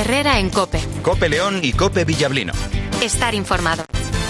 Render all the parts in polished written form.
Herrera en COPE. COPE León y COPE Villablino. Estar informado.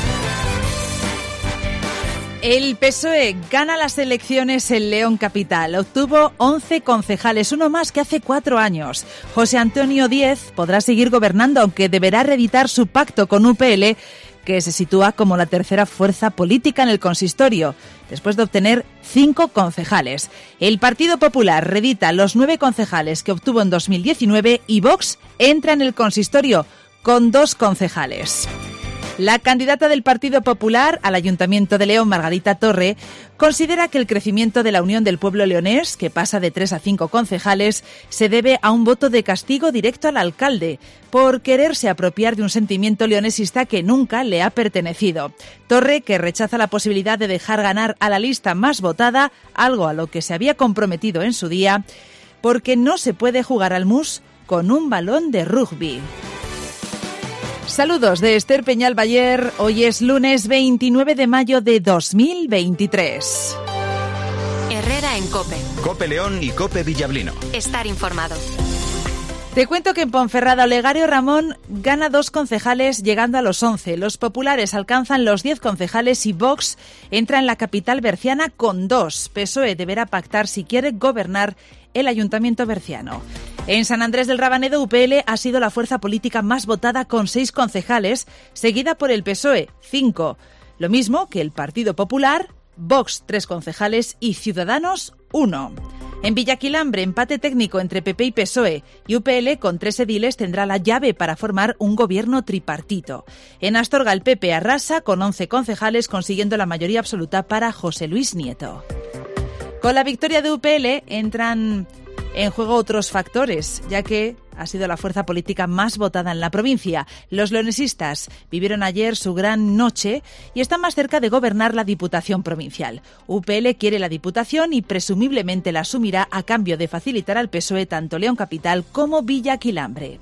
El PSOE gana las elecciones en León Capital. Obtuvo 11 concejales, uno más que hace 4 años. José Antonio Díez podrá seguir gobernando, aunque deberá reeditar su pacto con UPL, que se sitúa como la tercera fuerza política en el consistorio, después de obtener 5 concejales. El Partido Popular reedita los 9 concejales que obtuvo en 2019 y Vox entra en el consistorio con 2 concejales. La candidata del Partido Popular al Ayuntamiento de León, Margarita Torre, considera que el crecimiento de la Unión del Pueblo Leonés, que pasa de 3 a 5 concejales, se debe a un voto de castigo directo al alcalde, por quererse apropiar de un sentimiento leonesista que nunca le ha pertenecido. Torre, que rechaza la posibilidad de dejar ganar a la lista más votada, algo a lo que se había comprometido en su día, porque no se puede jugar al mus con un balón de rugby. Saludos de Esther Peñalbayer. Hoy es lunes 29 de mayo de 2023. Herrera en COPE. COPE León y COPE Villablino. Estar informado. Te cuento que en Ponferrada Olegario Ramón gana 2 concejales llegando a los 11. Los populares alcanzan los 10 concejales y Vox entra en la capital berciana con 2. PSOE deberá pactar si quiere gobernar el Ayuntamiento berciano. En San Andrés del Rabanedo, UPL ha sido la fuerza política más votada con 6 concejales, seguida por el PSOE, 5. Lo mismo que el Partido Popular, Vox, 3 concejales y Ciudadanos, 1. En Villaquilambre, empate técnico entre PP y PSOE, y UPL con 3 ediles tendrá la llave para formar un gobierno tripartito. En Astorga, el PP arrasa con 11 concejales, consiguiendo la mayoría absoluta para José Luis Nieto. Con la victoria de UPL entran en juego otros factores, ya que ha sido la fuerza política más votada en la provincia. Los leonesistas vivieron ayer su gran noche y están más cerca de gobernar la Diputación Provincial. UPL quiere la Diputación y presumiblemente la asumirá a cambio de facilitar al PSOE tanto León Capital como Villaquilambre.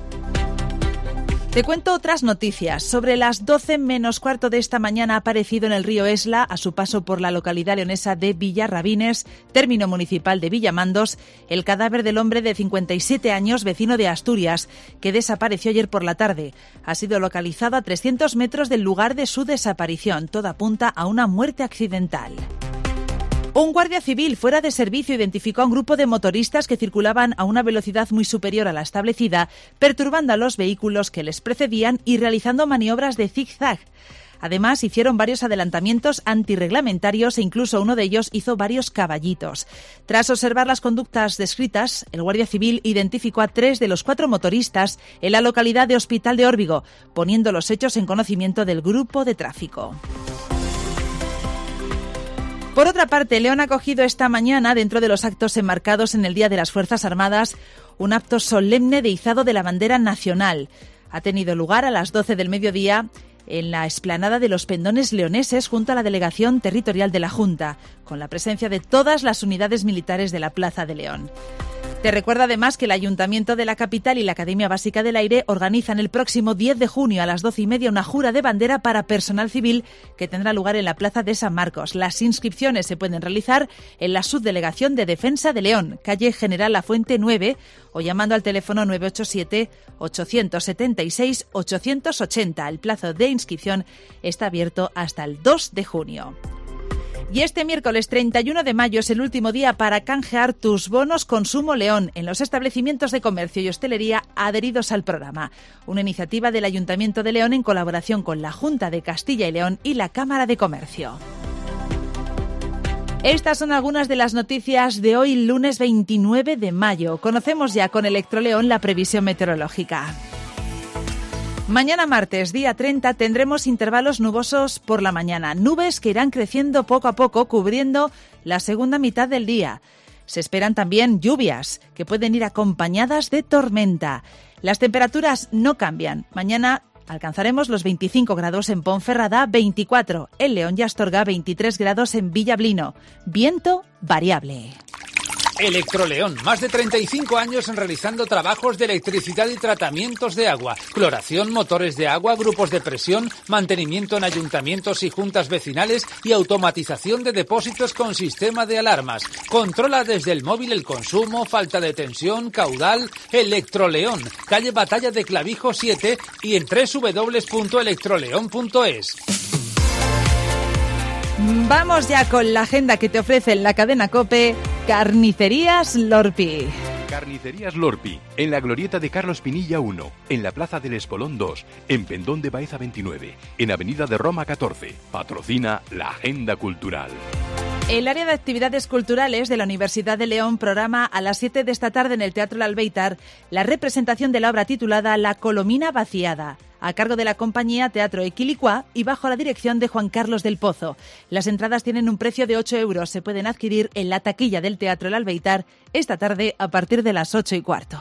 Te cuento otras noticias. Sobre las 12 menos cuarto de esta mañana ha aparecido en el río Esla, a su paso por la localidad leonesa de Villarrabines, término municipal de Villamandos, el cadáver del hombre de 57 años, vecino de Asturias, que desapareció ayer por la tarde. Ha sido localizado a 300 metros del lugar de su desaparición. Todo apunta a una muerte accidental. Un guardia civil fuera de servicio identificó a un grupo de motoristas que circulaban a una velocidad muy superior a la establecida, perturbando a los vehículos que les precedían y realizando maniobras de zigzag. Además, hicieron varios adelantamientos antirreglamentarios e incluso uno de ellos hizo varios caballitos. Tras observar las conductas descritas, el guardia civil identificó a 3 de los 4 motoristas en la localidad de Hospital de Órbigo, poniendo los hechos en conocimiento del grupo de tráfico. Por otra parte, León ha acogido esta mañana, dentro de los actos enmarcados en el Día de las Fuerzas Armadas, un acto solemne de izado de la bandera nacional. Ha tenido lugar a las 12 del mediodía en la explanada de los Pendones Leoneses junto a la Delegación Territorial de la Junta, con la presencia de todas las unidades militares de la Plaza de León. Te recuerdo además que el Ayuntamiento de la capital y la Academia Básica del Aire organizan el próximo 10 de junio a las 12:30 una jura de bandera para personal civil que tendrá lugar en la Plaza de San Marcos. Las inscripciones se pueden realizar en la Subdelegación de Defensa de León, calle General Lafuente 9, o llamando al teléfono 987-876-880. El plazo de inscripción está abierto hasta el 2 de junio. Y este miércoles 31 de mayo es el último día para canjear tus bonos Consumo León en los establecimientos de comercio y hostelería adheridos al programa. Una iniciativa del Ayuntamiento de León en colaboración con la Junta de Castilla y León y la Cámara de Comercio. Estas son algunas de las noticias de hoy, lunes 29 de mayo. Conocemos ya con Electroleón la previsión meteorológica. Mañana martes, día 30, tendremos intervalos nubosos por la mañana. Nubes que irán creciendo poco a poco, cubriendo la segunda mitad del día. Se esperan también lluvias, que pueden ir acompañadas de tormenta. Las temperaturas no cambian. Mañana alcanzaremos los 25 grados en Ponferrada, 24 en León y Astorga, 23 grados en Villablino. Viento variable. Electroleón, más de 35 años realizando trabajos de electricidad y tratamientos de agua, cloración, motores de agua, grupos de presión, mantenimiento en ayuntamientos y juntas vecinales y automatización de depósitos con sistema de alarmas. Controla desde el móvil el consumo, falta de tensión, caudal. Electroleón, calle Batalla de Clavijo 7 y en www.electroleón.es. Vamos ya con la agenda que te ofrece en la cadena COPE, Carnicerías Lorpi. Carnicerías Lorpi, en la glorieta de Carlos Pinilla 1, en la Plaza del Espolón 2, en Pendón de Baeza 29, en Avenida de Roma 14. Patrocina la Agenda Cultural. El área de actividades culturales de la Universidad de León programa a las 7 de esta tarde en el Teatro El Albéitar la representación de la obra titulada La Colomina vaciada, a cargo de la compañía Teatro Equilicua y bajo la dirección de Juan Carlos del Pozo. Las entradas tienen un precio de 8 euros. Se pueden adquirir en la taquilla del Teatro El Albéitar esta tarde a partir de las 8:15.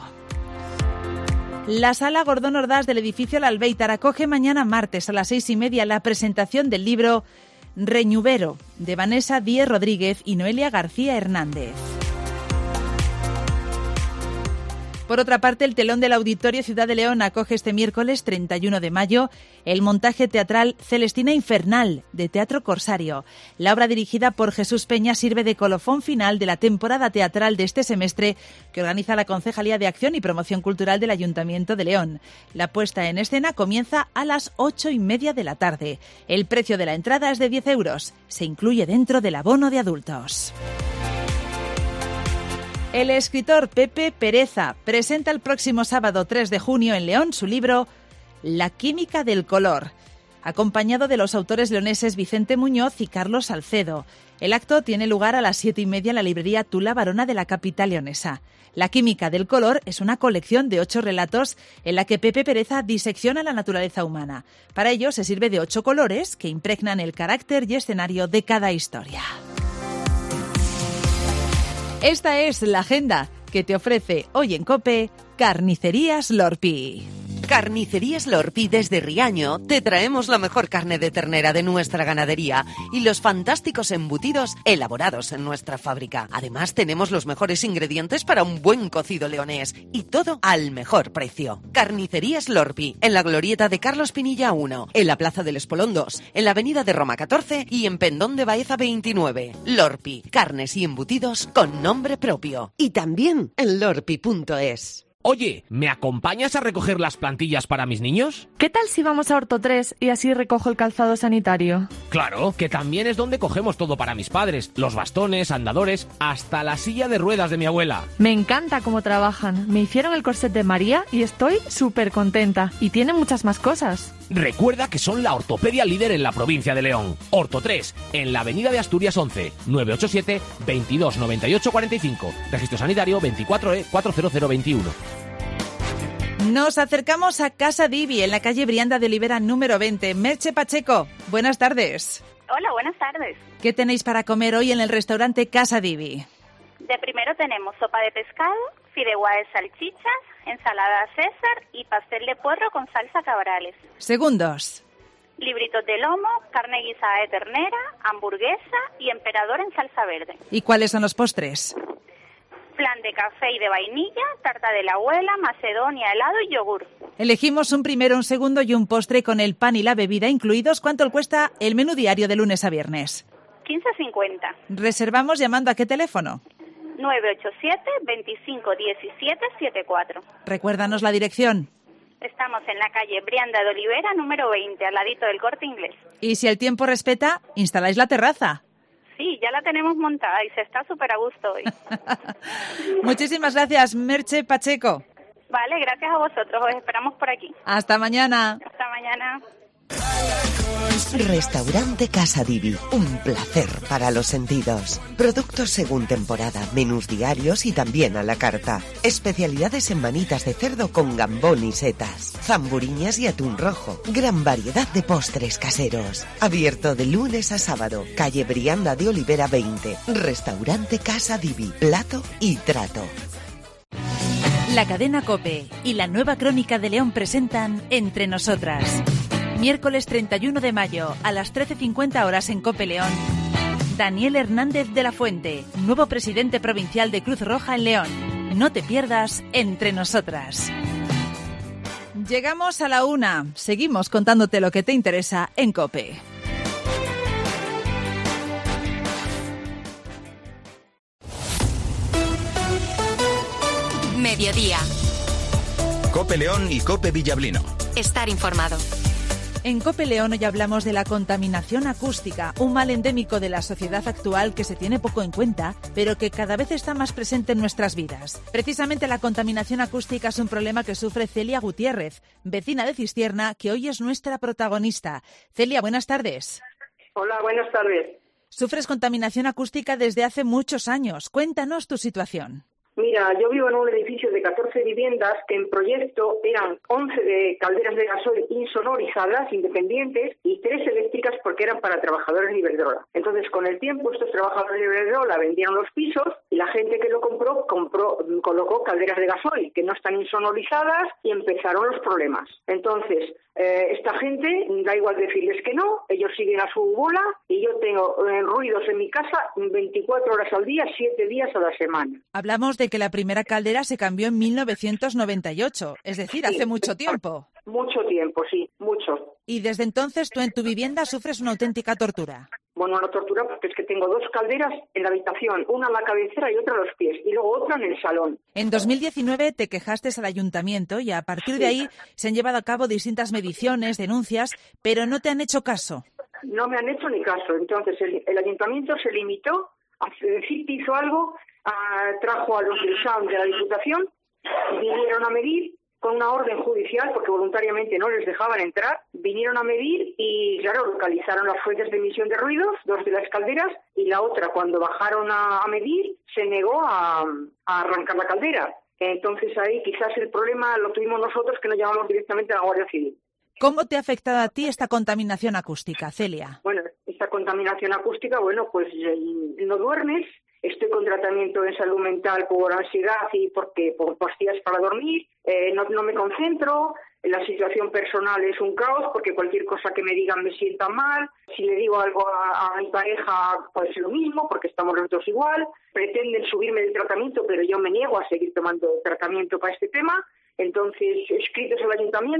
La Sala Gordón Ordaz del edificio El Albéitar acoge mañana martes a las 6:30 la presentación del libro Reñubero, de Vanessa Díez Rodríguez y Noelia García Hernández. Por otra parte, el telón del Auditorio Ciudad de León acoge este miércoles 31 de mayo el montaje teatral Celestina Infernal, de Teatro Corsario. La obra, dirigida por Jesús Peña, sirve de colofón final de la temporada teatral de este semestre que organiza la Concejalía de Acción y Promoción Cultural del Ayuntamiento de León. La puesta en escena comienza a las 8:30 de la tarde. El precio de la entrada es de 10 euros. Se incluye dentro del abono de adultos. El escritor Pepe Pereza presenta el próximo sábado 3 de junio en León su libro La química del color, acompañado de los autores leoneses Vicente Muñoz y Carlos Salcedo. El acto tiene lugar a las 7:30 en la librería Tula Barona de la capital leonesa. La química del color es una colección de 8 relatos en la que Pepe Pereza disecciona la naturaleza humana. Para ello se sirve de 8 colores que impregnan el carácter y escenario de cada historia. Esta es la agenda que te ofrece hoy en COPE Carnicerías Lorpi. Carnicerías Lorpi desde Riaño te traemos la mejor carne de ternera de nuestra ganadería y los fantásticos embutidos elaborados en nuestra fábrica. Además tenemos los mejores ingredientes para un buen cocido leonés y todo al mejor precio. Carnicerías Lorpi, en la glorieta de Carlos Pinilla 1, en la Plaza del Espolón 2, en la Avenida de Roma 14 y en Pendón de Baeza 29. Lorpi, carnes y embutidos con nombre propio. Y también en lorpi.es. Oye, ¿me acompañas a recoger las plantillas para mis niños? ¿Qué tal si vamos a Orto 3 y así recojo el calzado sanitario? Claro, que también es donde cogemos todo para mis padres. Los bastones, andadores, hasta la silla de ruedas de mi abuela. Me encanta cómo trabajan. Me hicieron el corset de María y estoy súper contenta. Y tienen muchas más cosas. Recuerda que son la ortopedia líder en la provincia de León. Orto 3, en la Avenida de Asturias 11, 987 22 98 45. Registro sanitario 24E 40021. Nos acercamos a Casa Divi, en la calle Brianda de Olivera número 20. Merche Pacheco, buenas tardes. Hola, buenas tardes. ¿Qué tenéis para comer hoy en el restaurante Casa Divi? De primero tenemos sopa de pescado, fideuá de salchichas, ensalada César y pastel de puerro con salsa Cabrales. Segundos. Libritos de lomo, carne guisada de ternera, hamburguesa y emperador en salsa verde. ¿Y cuáles son los postres? Flan de café y de vainilla, tarta de la abuela, macedonia, helado y yogur. Elegimos un primero, un segundo y un postre con el pan y la bebida incluidos. ¿Cuánto cuesta el menú diario de lunes a viernes? 15,50. ¿Reservamos llamando a qué teléfono? 987 25 17 74. Recuérdanos la dirección. Estamos en la calle Brianda de Olivera número 20, al ladito del Corte Inglés. Y si el tiempo respeta, instaláis la terraza. Sí, ya la tenemos montada y se está súper a gusto hoy. Muchísimas gracias, Merche Pacheco. Vale, gracias a vosotros. Os esperamos por aquí. Hasta mañana. Hasta mañana. Restaurante Casa Divi, un placer para los sentidos. Productos según temporada, menús diarios y también a la carta. Especialidades en manitas de cerdo con gambón y setas, zamburiñas y atún rojo. Gran variedad de postres caseros. Abierto de lunes a sábado. Calle Brianda de Olivera 20. Restaurante Casa Divi, plato y trato. La cadena COPE y la nueva Crónica de León presentan Entre Nosotras. Miércoles 31 de mayo a las 13:50 horas en COPE León. Daniel Hernández de la Fuente, nuevo presidente provincial de Cruz Roja en León. No te pierdas Entre Nosotras. Llegamos a la 1. Seguimos contándote lo que te interesa en COPE. Mediodía. COPE León y COPE Villablino. Estar informado. En COPE León hoy hablamos de la contaminación acústica, un mal endémico de la sociedad actual que se tiene poco en cuenta, pero que cada vez está más presente en nuestras vidas. Precisamente la contaminación acústica es un problema que sufre Celia Gutiérrez, vecina de Cistierna, que hoy es nuestra protagonista. Celia, buenas tardes. Hola, buenas tardes. Sufres contaminación acústica desde hace muchos años. Cuéntanos tu situación. Mira, yo vivo en un edificio de 14 viviendas que en proyecto eran 11 de calderas de gasoil insonorizadas, independientes, y 3 eléctricas porque eran para trabajadores de Iberdrola. Entonces, con el tiempo, estos trabajadores de Iberdrola vendieron los pisos y la gente que lo colocó calderas de gasoil que no están insonorizadas y empezaron los problemas. Entonces, esta gente, da igual decirles que no, ellos siguen a su bola y yo tengo ruidos en mi casa 24 horas al día, 7 días a la semana. Hablamos de que la primera caldera se cambió en 1998, es decir, hace mucho tiempo. Mucho tiempo, sí, mucho. Y desde entonces tú en tu vivienda sufres una auténtica tortura. Bueno, una tortura porque es que tengo 2 calderas en la habitación, una en la cabecera y otra a los pies, y luego otra en el salón. En 2019 te quejaste al ayuntamiento y a partir de ahí se han llevado a cabo distintas mediciones, denuncias, pero no te han hecho caso. No me han hecho ni caso. Entonces el ayuntamiento se limitó a decir que hizo algo, trajo a los del SAM de la Diputación, vinieron a medir con una orden judicial, porque voluntariamente no les dejaban entrar, vinieron a medir y, claro, localizaron las fuentes de emisión de ruidos, 2 de las calderas, y la otra, cuando bajaron a medir, se negó a arrancar la caldera. Entonces ahí quizás el problema lo tuvimos nosotros, que nos llamamos directamente a la Guardia Civil. ¿Cómo te ha afectado a ti esta contaminación acústica, Celia? Bueno, esta contaminación acústica, pues no duermes. Estoy con tratamiento de salud mental por ansiedad y por pastillas para dormir. No me concentro. La situación personal es un caos porque cualquier cosa que me digan me sienta mal. Si le digo algo a mi pareja, pues lo mismo porque estamos los dos igual. Pretenden subirme del tratamiento, pero yo me niego a seguir tomando tratamiento para este tema. Entonces, escritos al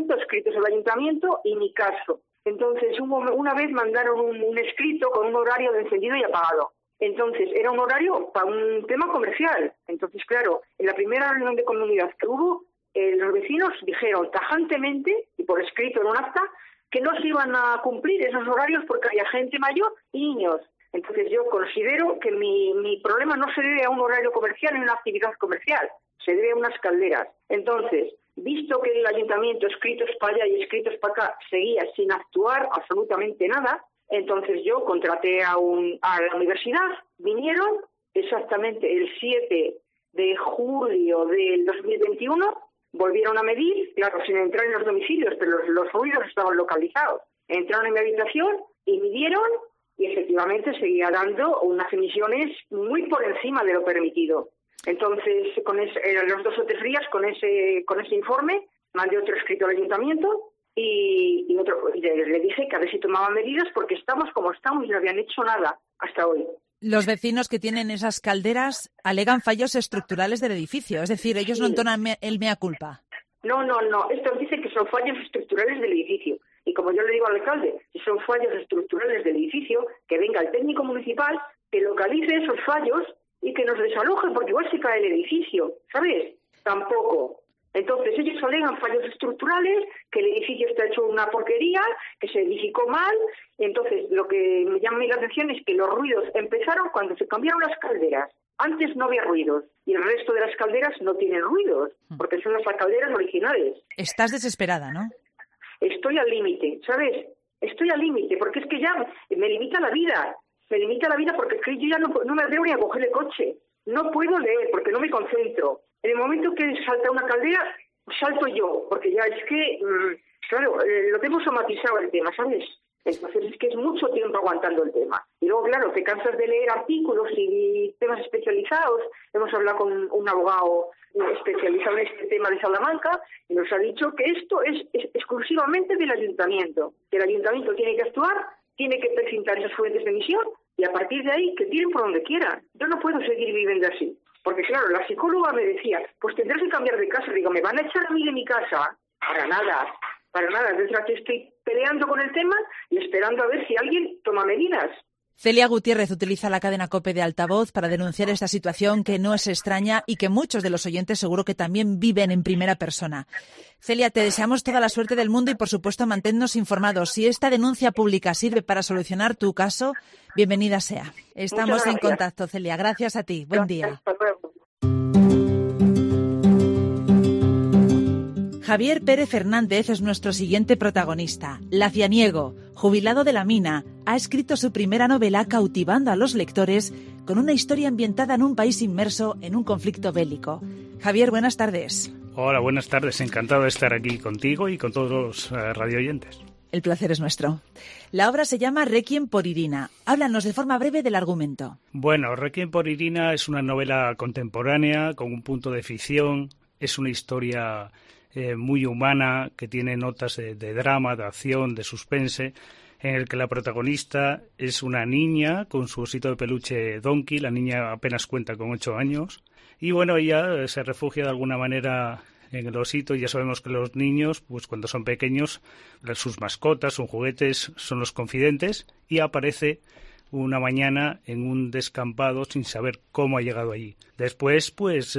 ayuntamiento y ni caso. Entonces, una vez mandaron un escrito con un horario de encendido y apagado. Entonces, era un horario para un tema comercial. Entonces, claro, en la primera reunión de comunidad que hubo, los vecinos dijeron tajantemente, y por escrito en un acta, que no se iban a cumplir esos horarios porque había gente mayor y niños. Entonces, yo considero que mi problema no se debe a un horario comercial ni a una actividad comercial, se debe a unas calderas. Entonces, visto que el ayuntamiento, escritos para allá y escritos para acá, seguía sin actuar absolutamente nada, entonces yo contraté a la universidad, vinieron exactamente el 7 de julio del 2021, volvieron a medir, claro, sin entrar en los domicilios, pero los ruidos estaban localizados. Entraron en mi habitación y midieron y efectivamente seguía dando unas emisiones muy por encima de lo permitido. Entonces, los 2 o 3 días con ese informe, mandé otro escrito al ayuntamiento y le dije que a ver si tomaban medidas porque estamos como estamos y no habían hecho nada hasta hoy. Los vecinos que tienen esas calderas alegan fallos estructurales del edificio, es decir, ellos no entonan el mea culpa. No, estos dicen que son fallos estructurales del edificio. Y como yo le digo al alcalde, si son fallos estructurales del edificio, que venga el técnico municipal, que localice esos fallos y que nos desalojen, porque igual se cae el edificio, ¿sabes? Tampoco. Entonces ellos alegan fallos estructurales, que el edificio está hecho una porquería, que se edificó mal. Entonces lo que me llama la atención es que los ruidos empezaron cuando se cambiaron las calderas. Antes no había ruidos y el resto de las calderas no tienen ruidos, porque son las calderas originales. Estás desesperada, ¿no? Estoy al límite, ¿sabes? Estoy al límite, porque es que ya me limita la vida. Me limita la vida porque es que yo ya no me atrevo ni a coger el coche. No puedo leer porque no me concentro. En el momento que salta una caldera, salto yo, porque ya es que, claro, lo tengo somatizado el tema, ¿sabes? Entonces es que es mucho tiempo aguantando el tema. Y luego, claro, te cansas de leer artículos y temas especializados. Hemos hablado con un abogado especializado en este tema de Salamanca y nos ha dicho que esto es exclusivamente del ayuntamiento. Que el ayuntamiento tiene que actuar, tiene que presentar esas fuentes de emisión Y a partir de ahí, que tiren por donde quieran. Yo no puedo seguir viviendo así. Porque claro, la psicóloga me decía, pues tendrás que cambiar de casa. Digo, ¿me van a echar a mí de mi casa? Para nada. Entonces aquí estoy peleando con el tema y esperando a ver si alguien toma medidas. Celia Gutiérrez utiliza la cadena COPE de altavoz para denunciar esta situación que no es extraña y que muchos de los oyentes seguro que también viven en primera persona. Celia, te deseamos toda la suerte del mundo y, por supuesto, manténnos informados. Si esta denuncia pública sirve para solucionar tu caso, bienvenida sea. Estamos en contacto, Celia. Gracias a ti. Buen día. Hasta luego. Javier Pérez Fernández es nuestro siguiente protagonista. Lacianiego, jubilado de la mina, ha escrito su primera novela cautivando a los lectores con una historia ambientada en un país inmerso en un conflicto bélico. Javier, buenas tardes. Hola, buenas tardes. Encantado de estar aquí contigo y con todos los radioyentes. El placer es nuestro. La obra se llama Requiem por Irina. Háblanos de forma breve del argumento. Bueno, Requiem por Irina es una novela contemporánea con un punto de ficción. Es una historia muy humana, que tiene notas de drama, de acción, de suspense, en el que la protagonista es una niña con su osito de peluche Donkey. La niña apenas cuenta con 8 años. Y bueno, ella se refugia de alguna manera en el osito. Ya sabemos que los niños, pues cuando son pequeños, sus mascotas, sus juguetes son los confidentes, y aparece una mañana en un descampado sin saber cómo ha llegado allí. Después, pues,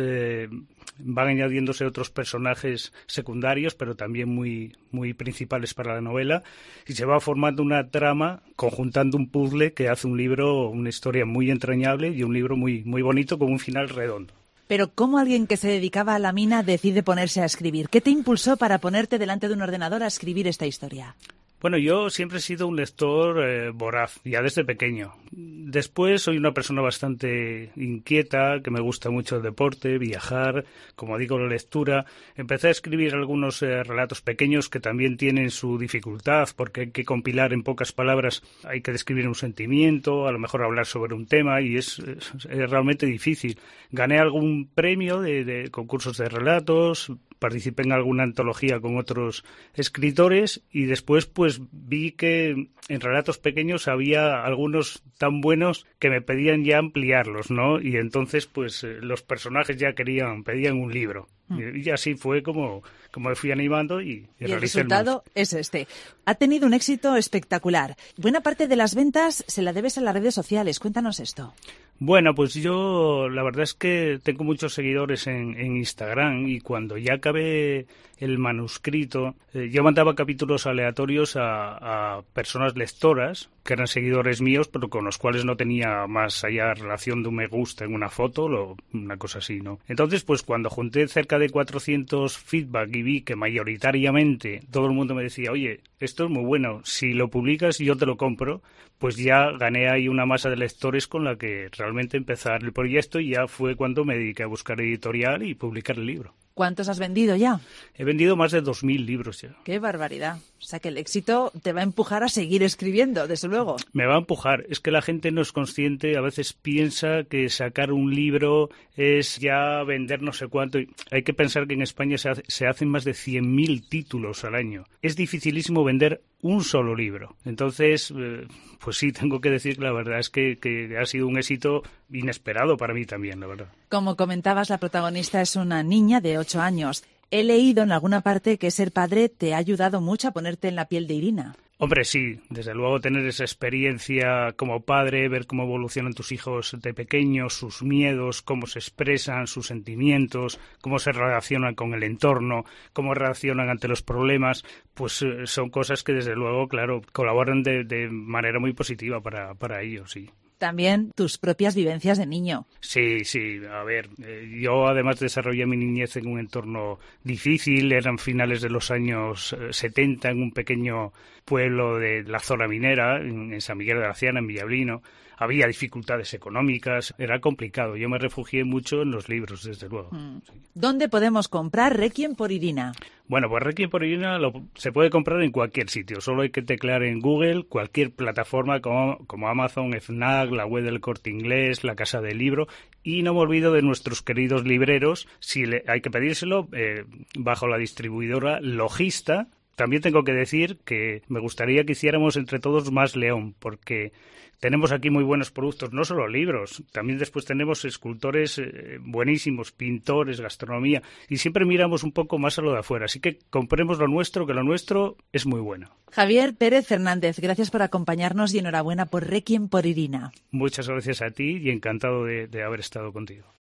van añadiéndose otros personajes secundarios, pero también muy, muy principales para la novela, y se va formando una trama, conjuntando un puzzle que hace un libro, una historia muy entrañable y un libro muy, muy bonito con un final redondo. Pero ¿cómo alguien que se dedicaba a la mina decide ponerse a escribir? ¿Qué te impulsó para ponerte delante de un ordenador a escribir esta historia? Bueno, yo siempre he sido un lector voraz, ya desde pequeño. Después soy una persona bastante inquieta, que me gusta mucho el deporte, viajar, como digo, la lectura. Empecé a escribir algunos relatos pequeños que también tienen su dificultad, porque hay que compilar en pocas palabras, hay que describir un sentimiento, a lo mejor hablar sobre un tema, y es realmente difícil. Gané algún premio de concursos de relatos, participé en alguna antología con otros escritores, y después pues vi que en relatos pequeños había algunos tan buenos que me pedían ya ampliarlos, ¿no? Y entonces pues los personajes ya pedían un libro. Y así fue como me fui animando y el resultado es este. Ha tenido un éxito espectacular. Buena parte de las ventas se la debes a las redes sociales. Cuéntanos esto. Bueno, pues yo la verdad es que tengo muchos seguidores en Instagram, y cuando ya acabé el manuscrito, yo mandaba capítulos aleatorios a personas lectoras que eran seguidores míos, pero con los cuales no tenía más allá relación de un me gusta en una foto o una cosa así, ¿no? Entonces, pues cuando junté cerca de 400 feedback y vi que mayoritariamente todo el mundo me decía, oye, esto es muy bueno, si lo publicas yo te lo compro, pues ya gané ahí una masa de lectores con la que realmente empezar el proyecto, y ya fue cuando me dediqué a buscar editorial y publicar el libro. ¿Cuántos has vendido ya? He vendido más de 2.000 libros ya. ¡Qué barbaridad! O sea que el éxito te va a empujar a seguir escribiendo, desde luego. Me va a empujar. Es que la gente no es consciente, a veces piensa que sacar un libro es ya vender no sé cuánto. Hay que pensar que en España se hacen más de 100.000 títulos al año. Es dificilísimo vender un solo libro. Entonces, pues sí, tengo que decir que la verdad es que ha sido un éxito inesperado para mí también, la verdad. Como comentabas, la protagonista es una niña de 8 años. He leído en alguna parte que ser padre te ha ayudado mucho a ponerte en la piel de Irina. Hombre, sí, desde luego tener esa experiencia como padre, ver cómo evolucionan tus hijos de pequeños, sus miedos, cómo se expresan, sus sentimientos, cómo se relacionan con el entorno, cómo reaccionan ante los problemas, pues son cosas que desde luego, claro, colaboran de manera muy positiva para ellos, sí. También tus propias vivencias de niño. Sí, a ver, yo además desarrollé mi niñez en un entorno difícil, eran finales de los años 70 en un pequeño pueblo de la zona minera, en San Miguel de la Ciana, en Villablino. Había dificultades económicas, era complicado. Yo me refugié mucho en los libros, desde luego. Sí. ¿Dónde podemos comprar Requiem por Irina? Bueno, pues Requiem por Irina se puede comprar en cualquier sitio. Solo hay que teclear en Google cualquier plataforma como Amazon, Fnac, la web del Corte Inglés, la Casa del Libro. Y no me olvido de nuestros queridos libreros. Hay que pedírselo bajo la distribuidora Logista, También tengo que decir que me gustaría que hiciéramos entre todos más León, porque tenemos aquí muy buenos productos, no solo libros, también después tenemos escultores buenísimos, pintores, gastronomía, y siempre miramos un poco más a lo de afuera. Así que compremos lo nuestro, que lo nuestro es muy bueno. Javier Pérez Fernández, gracias por acompañarnos y enhorabuena por Requiem por Irina. Muchas gracias a ti y encantado de haber estado contigo.